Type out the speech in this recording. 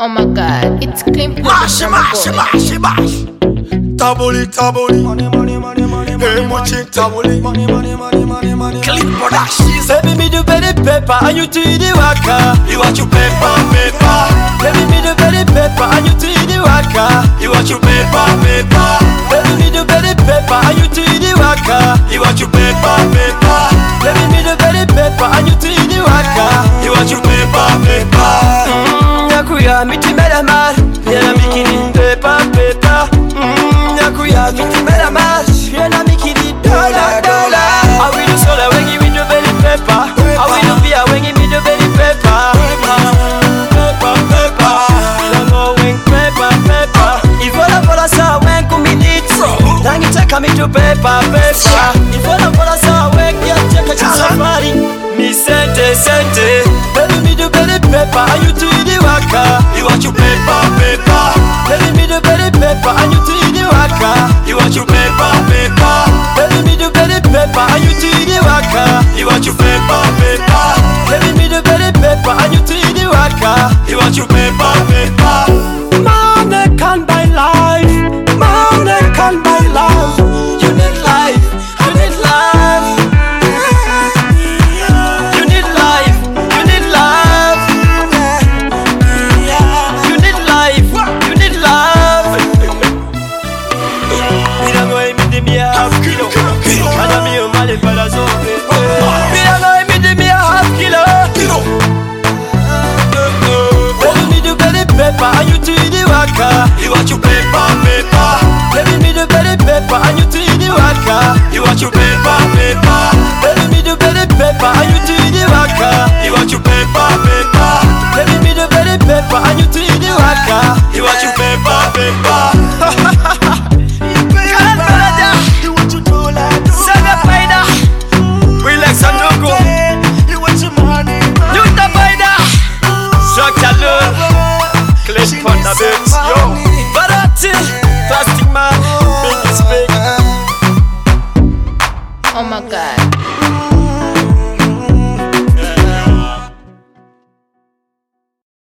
Oh my god, it's clean. Mash. Tabuli. Hey, watching tabuli. Clean productions. Baby, me do very paper, and you do the waka. You want your paper. Baby, me do very paper, and you do the waka. You want your paper. Baby, me do very paper, and you do the waka. You want your paper. Baby, me do very paper, and you do the waka. You want your paper. Nakuya mitimela mal, yena mikini paper. Nakuya mitimela mal, yena mikini dollar. I will do sola when you do very paper. I will do beer when you do very paper. Paper. Don't when paper. Ivola vola sa when kumidit. Tangi cheka mi do paper. Ivola vola sa when kia cheka chisafari. Mi sente. Baby me do very paper and you do the waka. You want your paper. Baby me do very paper and you do the waka. You want your paper. Baby me do very paper and you do the waka. You want your paper. Baby me do very paper and you do the waka. You want your paper. Money can't buy life. Money can't buy love. You need life. You need love. You need life. You need love. You need life. You need love. Mira no hay mi mia half kilo. Ana mio male para zombie. Mira no hay mi mia half kilo. Baby me do very paper and you do the waka. You want your paper. Baby me do very paper and you do the waka. You want your paper. Baby me do very paper and you do the waka. You want your paper. Baby me do very paper and you do the waka. You want your paper. Relax and no go. You want your money. You the fighter. Structure love. Clip on the beat. Yo. Barati. Plastic man. Big is big. Oh my god.